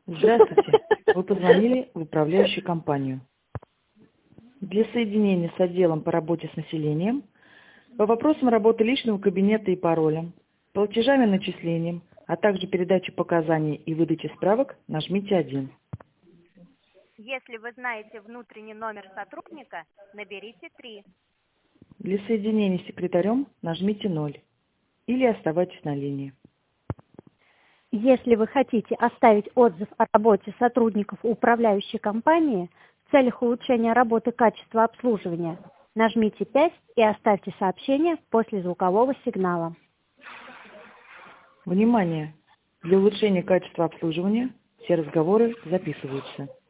Здравствуйте. Вы позвонили в управляющую компанию. Для соединения с отделом по работе с населением, по вопросам работы личного кабинета и пароля, платежам и начислениям, а также передаче показаний и выдаче справок, нажмите 1. Если вы знаете внутренний номер сотрудника, наберите 3. Для соединения с секретарем нажмите 0 или оставайтесь на линии. Если вы хотите оставить отзыв о работе сотрудников управляющей компании в целях улучшения работы качества обслуживания, нажмите 5 и оставьте сообщение после звукового сигнала. Внимание! Для улучшения качества обслуживания все разговоры записываются.